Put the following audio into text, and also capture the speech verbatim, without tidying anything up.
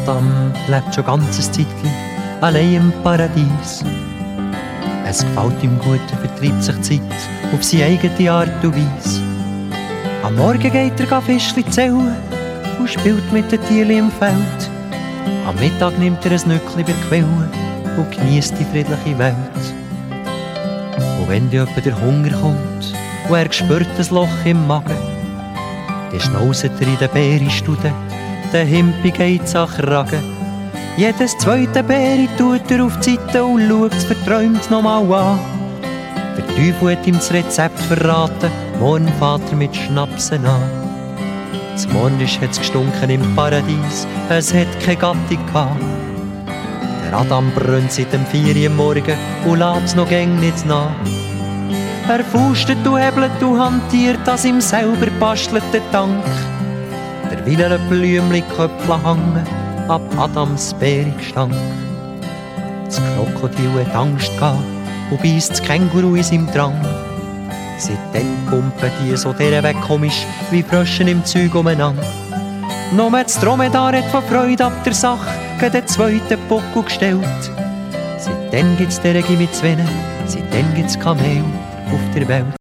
Adam lebt schon ganzes Zeitchen allein im Paradies. Es gefällt ihm gut, er vertreibt sich Zeit auf seine eigene Art und Weise. Am Morgen geht er Fischli zählen und spielt mit den Tieren im Feld. Am Mittag nimmt er ein Nückli bei der Quelle und genießt die friedliche Welt. Und wenn dann etwa der Hunger kommt und er spürt ein Loch im Magen, dann schnauset er in den Beerenstuden, der Himpi geht's an Kragen. Jedes zweite Beere tut er auf die Seite und schaut's verträumt nochmal an. Der Teufel hat ihm das Rezept verraten, morgen fährt er mit Schnapsen an. Zum Morgen hat's gestunken im Paradies, es hat keine Gattung gehabt. Der Adam brennt seit dem vier Uhr morgen und lässt's noch gäng nicht nach. Er fustet und hebelt und hantiert an seinem selber bastelten Tank. Der Wille Blümli-Köpfle hangen ab Adams Beerengestank. Das Krokodil hat Angst gehabt und beisst das Känguru in seinem Drang. Seitdem pumpen die so der Weg komisch wie Fröschen im Zeug umeinander. Nur das Dromedar hat von Freude ab der Sache den zweiten Buckel gestellt. Seitdem gibt's der Gimmizwene, seitdem gibt's Kamel auf der Welt.